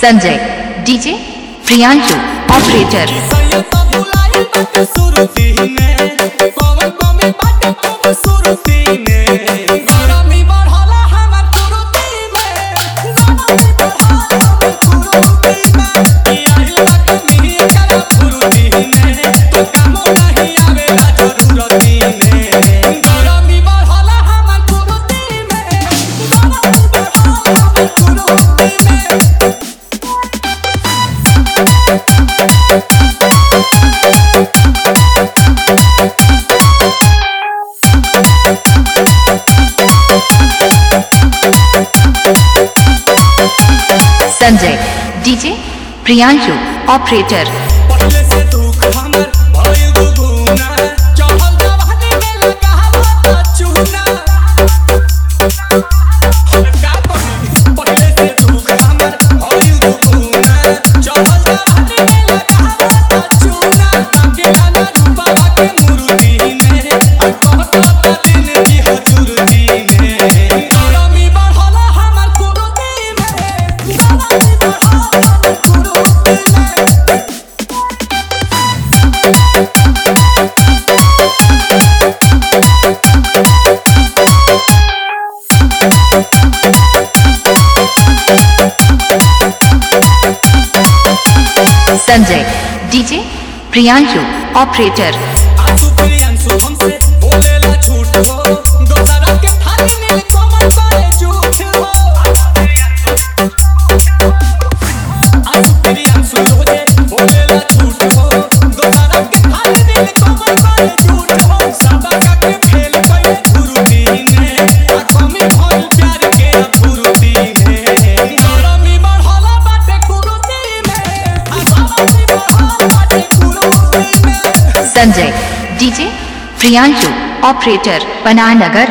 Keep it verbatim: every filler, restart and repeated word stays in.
Sanjay DJ Priyanshu operator Sanjay DJ Priyanshu operator पहले से दुख हमर भइल दुगुना चहल जवानी में लगावत चूना का कही पहले से दुख हमर भइल दुगुना चहल जवानी में लगावत चूना के गाना रूपा के मूर्ति में कहत दिन की हजूरती में रमी बढ़ला हमर कुरुती में रमी बढ़ला कुरुती में संजय डीजे प्रियांशु ऑपरेटर आंसू प्रियांशु हमसे बोलेला झूठ हो दोसरा के थाली नील कोमल करे झूठ हो आंसू प्रियांशु रोजे बोलेला झूठ हो दोसरा के थाली नील कोमल करे झूठ हो सबका के फेल कइले गुरुती में आंखों में भइल प्यार के फुरुती में रमी बढ़ला बाटे गुरुती में रमी बढ़ला बाटे गुरुती में संजय डीजे प्रियांशु ऑपरेटर पनानगर।